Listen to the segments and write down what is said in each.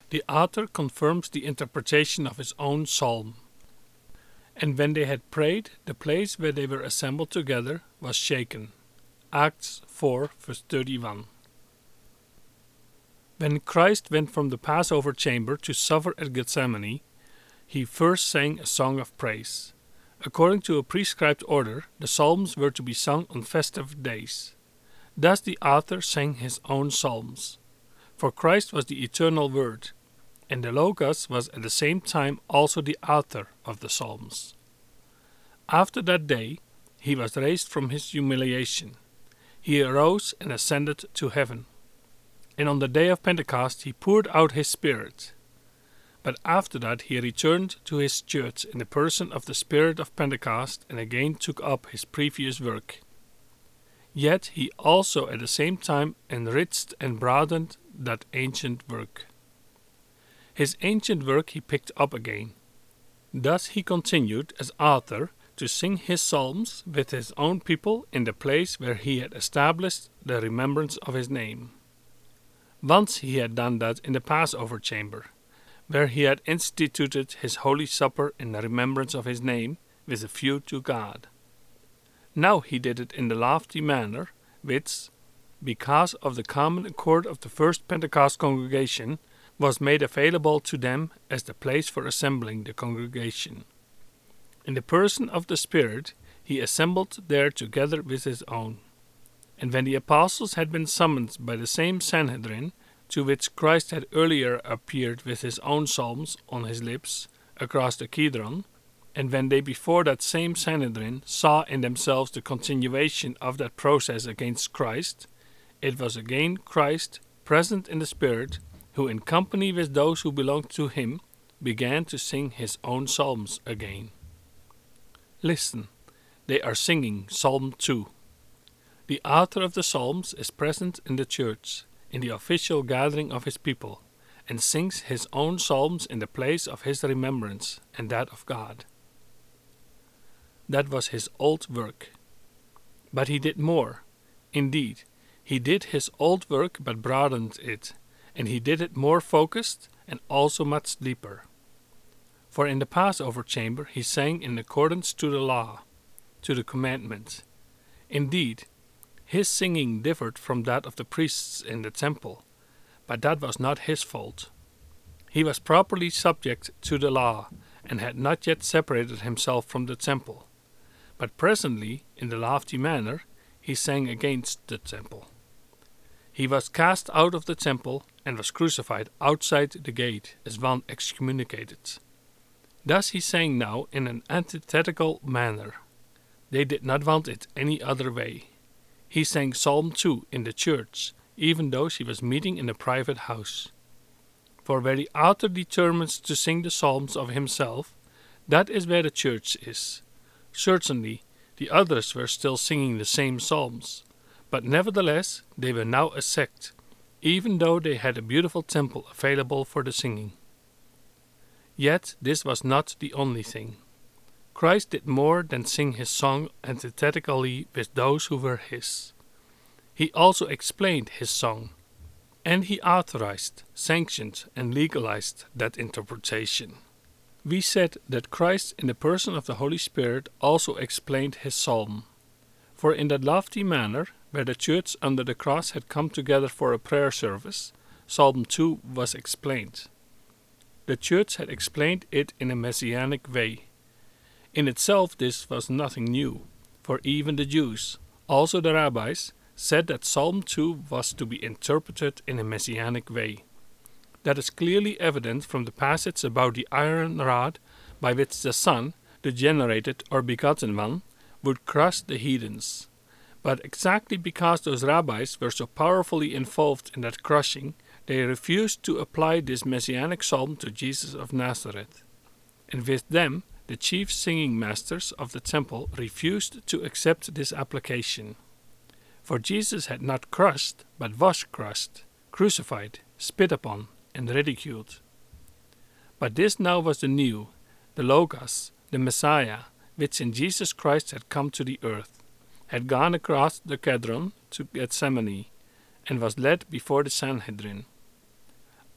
The author confirms the interpretation of his own psalm. And when they had prayed, the place where they were assembled together was shaken. Acts 4, verse 31. When Christ went from the Passover chamber to suffer at Gethsemane, he first sang a song of praise. According to a prescribed order, the psalms were to be sung on festive days. Thus the author sang his own psalms. For Christ was the eternal Word, and the Logos was at the same time also the author of the psalms. After that day, he was raised from his humiliation. He arose and ascended to heaven. And on the day of Pentecost he poured out his Spirit. But after that he returned to his church in the person of the Spirit of Pentecost and again took up his previous work. Yet he also at the same time enriched and broadened that ancient work. His ancient work he picked up again. Thus he continued as author to sing his psalms with his own people in the place where he had established the remembrance of his name. Once he had done that in the Passover chamber, where he had instituted his holy supper in the remembrance of his name with a view to God. Now he did it in the lofty manner which, because of the common accord of the first Pentecost congregation, was made available to them as the place for assembling the congregation. In the person of the Spirit, he assembled there together with his own. And when the apostles had been summoned by the same Sanhedrin, to which Christ had earlier appeared with his own psalms on his lips across the Kidron, and when they before that same Sanhedrin saw in themselves the continuation of that process against Christ, it was again Christ, present in the Spirit, who in company with those who belonged to him, began to sing his own psalms again. Listen, they are singing Psalm 2. The author of the psalms is present in the church, in the official gathering of his people, and sings his own psalms in the place of his remembrance and that of God. That was his old work. But he did more. Indeed, he did his old work but broadened it, and he did it more focused and also much deeper. For in the Passover chamber he sang in accordance to the law, to the commandment. Indeed, his singing differed from that of the priests in the temple, but that was not his fault. He was properly subject to the law, and had not yet separated himself from the temple. But presently, in the lofty manner, he sang against the temple. He was cast out of the temple, and was crucified outside the gate, as one excommunicated. Thus he sang now in an antithetical manner. They did not want it any other way. He sang Psalm 2 in the church, even though she was meeting in a private house. For where the author determines to sing the psalms of himself, that is where the church is. Certainly, the others were still singing the same psalms, but nevertheless they were now a sect, even though they had a beautiful temple available for the singing. Yet this was not the only thing. Christ did more than sing his song antithetically with those who were his. He also explained his song, and he authorized, sanctioned, and legalized that interpretation. We said that Christ in the person of the Holy Spirit also explained his psalm. For in that lofty manner, where the church under the cross had come together for a prayer service, Psalm 2 was explained. The church had explained it in a messianic way. In itself this was nothing new, for even the Jews, also the rabbis, said that Psalm 2 was to be interpreted in a messianic way. That is clearly evident from the passage about the iron rod by which the Son, the generated or begotten one, would crush the heathens. But exactly because those rabbis were so powerfully involved in that crushing, they refused to apply this messianic psalm to Jesus of Nazareth. And with them, the chief singing masters of the temple refused to accept this application. For Jesus had not crushed, but was crushed, crucified, spit upon, and ridiculed. But this now was the new, the Logos, the Messiah, which in Jesus Christ had come to the earth, had gone across the Kidron to Gethsemane, and was led before the Sanhedrin.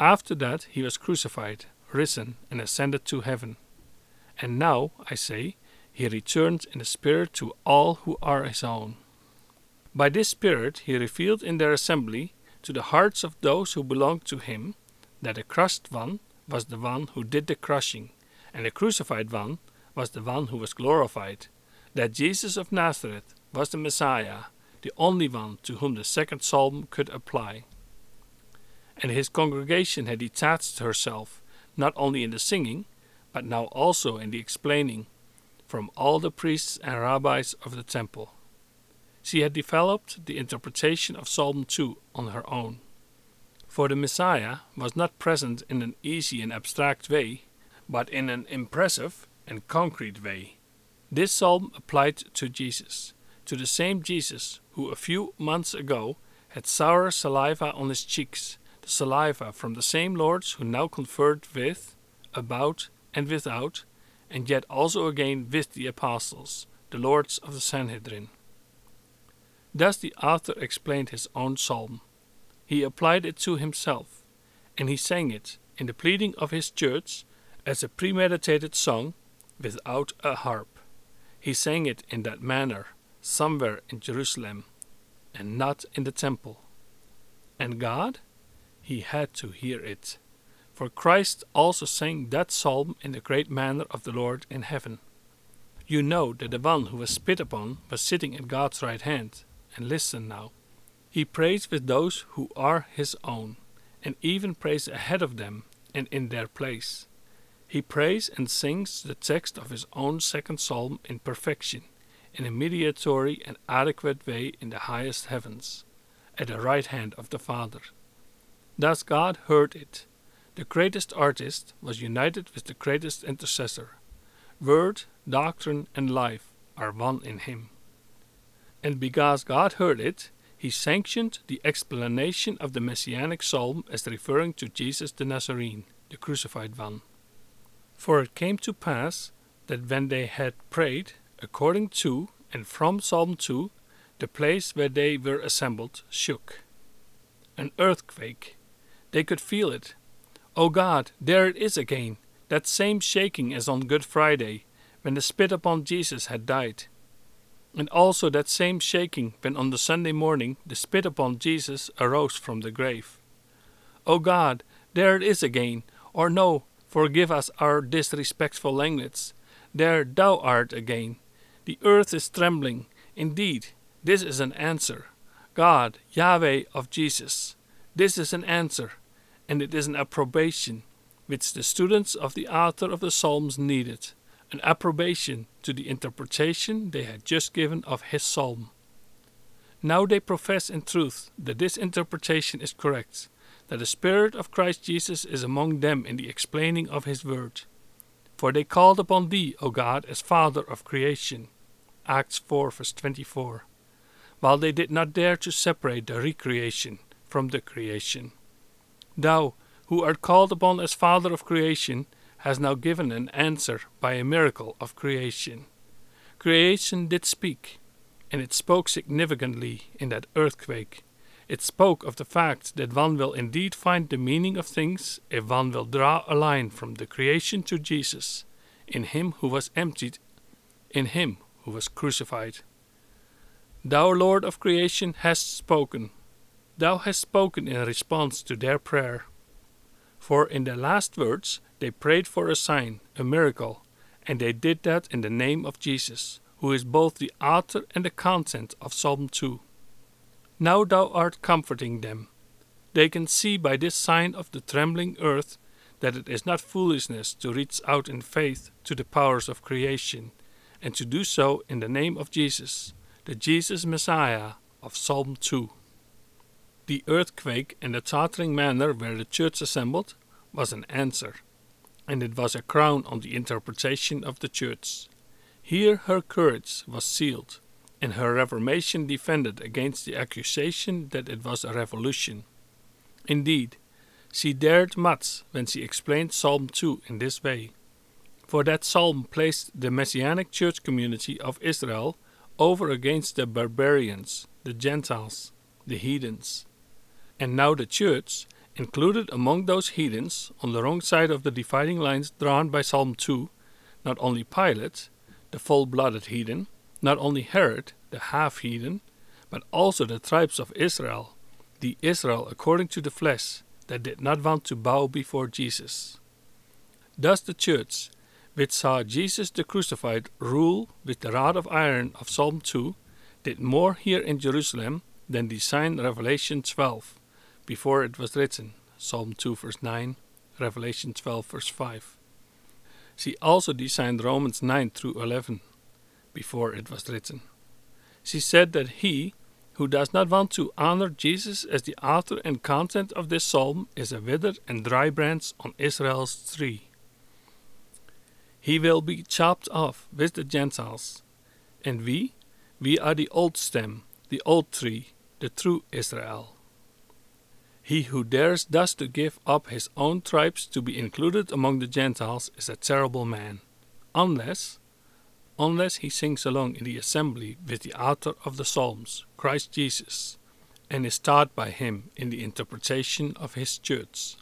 After that he was crucified, risen, and ascended to heaven. And now, I say, he returns in the Spirit to all who are his own. By this Spirit he revealed in their assembly, to the hearts of those who belonged to him, that the crushed one was the one who did the crushing, and the crucified one was the one who was glorified, that Jesus of Nazareth was the Messiah, the only one to whom the second psalm could apply. And his congregation had detached herself, not only in the singing, but now also in the explaining, from all the priests and rabbis of the temple. She had developed the interpretation of Psalm 2 on her own. For the Messiah was not present in an easy and abstract way, but in an impressive and concrete way. This psalm applied to Jesus, to the same Jesus who a few months ago had sour saliva on his cheeks, the saliva from the same lords who now conferred with, about, and without, and yet also again with the apostles, the lords of the Sanhedrin. Thus the author explained his own psalm. He applied it to himself, and he sang it in the pleading of his church as a premeditated song without a harp. He sang it in that manner, somewhere in Jerusalem, and not in the temple. And God? He had to hear it. For Christ also sang that psalm in the great manner of the Lord in heaven. You know that the one who was spit upon was sitting at God's right hand, and listen now. He prays with those who are his own, and even prays ahead of them and in their place. He prays and sings the text of his own second psalm in perfection, in a mediatory and adequate way in the highest heavens, at the right hand of the Father. Thus God heard it. The greatest artist was united with the greatest intercessor. Word, doctrine, and life are one in him. And because God heard it, he sanctioned the explanation of the Messianic psalm as referring to Jesus the Nazarene, the crucified one. For it came to pass that when they had prayed, according to and from Psalm 2, the place where they were assembled shook. An earthquake. They could feel it. O God, there it is again, that same shaking as on Good Friday, when the spit upon Jesus had died. And also that same shaking when on the Sunday morning the spit upon Jesus arose from the grave. O God, there it is again, or no, forgive us our disrespectful language. There thou art again. The earth is trembling. Indeed, this is an answer. God, Yahweh of Jesus, this is an answer, and it is an approbation, which the students of the author of the Psalms needed, an approbation to the interpretation they had just given of his psalm. Now they profess in truth that this interpretation is correct, that the Spirit of Christ Jesus is among them in the explaining of his word. For they called upon thee, O God, as Father of creation. Acts 4, verse 24. While they did not dare to separate the recreation from the creation. Thou, who art called upon as Father of creation, has now given an answer by a miracle of creation. Creation did speak, and it spoke significantly in that earthquake. It spoke of the fact that one will indeed find the meaning of things if one will draw a line from the creation to Jesus, in him who was emptied, in him who was crucified. Thou, Lord of creation, hast spoken. Thou hast spoken in response to their prayer. For in their last words they prayed for a sign, a miracle, and they did that in the name of Jesus, who is both the author and the content of Psalm 2. Now thou art comforting them. They can see by this sign of the trembling earth that it is not foolishness to reach out in faith to the powers of creation, and to do so in the name of Jesus, the Jesus Messiah of Psalm 2. The earthquake and the tottering manner where the church assembled was an answer, and it was a crown on the interpretation of the church. Here her courage was sealed, and her reformation defended against the accusation that it was a revolution. Indeed, she dared much when she explained Psalm 2 in this way, for that psalm placed the Messianic church community of Israel over against the barbarians, the Gentiles, the heathens. And now the church, Included among those heathens, on the wrong side of the dividing lines drawn by Psalm 2, not only Pilate, the full-blooded heathen, not only Herod, the half-heathen, but also the tribes of Israel, the Israel according to the flesh, that did not want to bow before Jesus. Thus the church, which saw Jesus the crucified rule with the rod of iron of Psalm 2, did more here in Jerusalem than designed Revelation 12, before it was written, Psalm 2 verse 9, Revelation 12 verse 5. She also designed Romans 9 through 11, before it was written. She said that he who does not want to honor Jesus as the author and content of this psalm is a withered and dry branch on Israel's tree. He will be chopped off with the Gentiles, and we are the old stem, the old tree, the true Israel. He who dares thus to give up his own tribes to be included among the Gentiles is a terrible man, unless he sings along in the assembly with the author of the Psalms, Christ Jesus, and is taught by him in the interpretation of his church.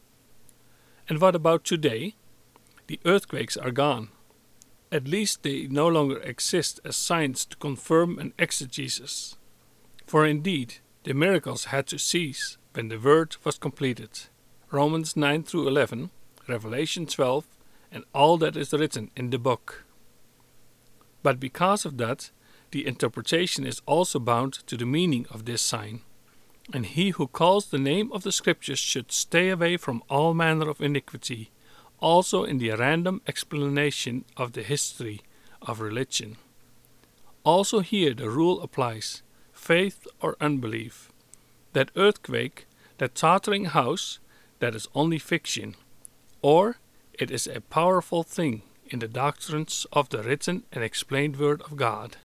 And what about today? The earthquakes are gone. At least they no longer exist as signs to confirm an exegesis. For indeed, the miracles had to cease when the word was completed. Romans 9 through 11, Revelation 12, and all that is written in the book. But because of that, the interpretation is also bound to the meaning of this sign. And he who calls the name of the Scriptures should stay away from all manner of iniquity, also in the random explanation of the history of religion. Also here the rule applies, faith or unbelief. That earthquake, that tottering house, that is only fiction, or it is a powerful thing in the doctrines of the written and explained Word of God.